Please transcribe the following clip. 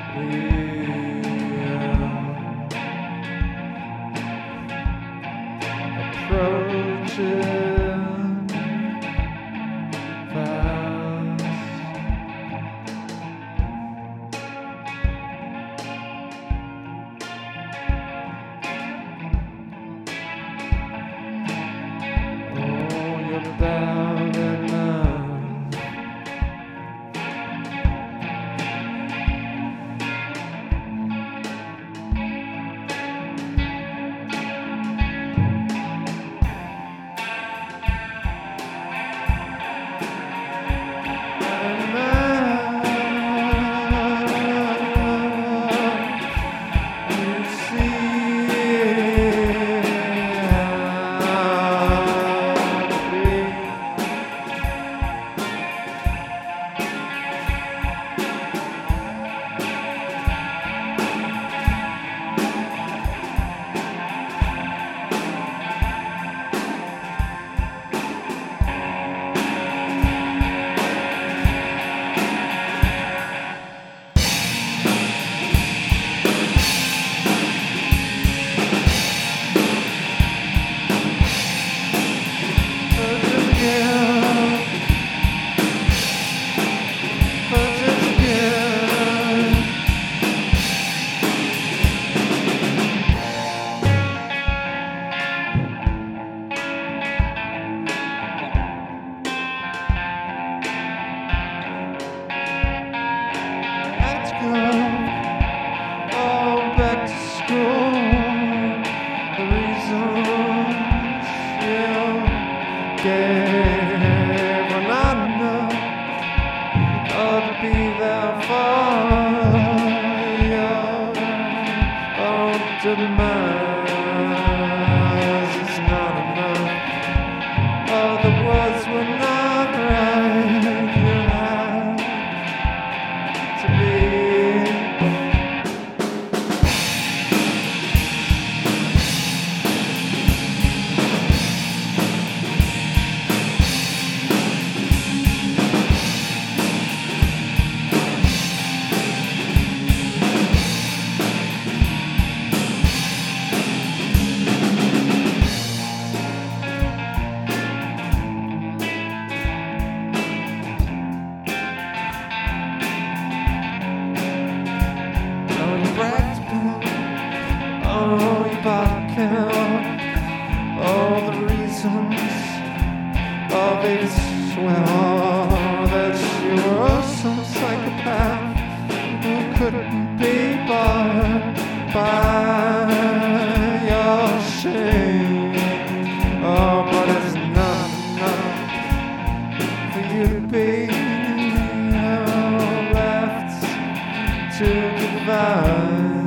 approaching fast. Oh, you're about enough. Back to school, the reasons you gave were not enough to be there for you. To demise is not enough. The words were not right. You had to be. Oh, you back all the reasons of it. Well, that you were some psychopath who couldn't be bought by your shame. Oh, but it's not enough for you to be left to divide.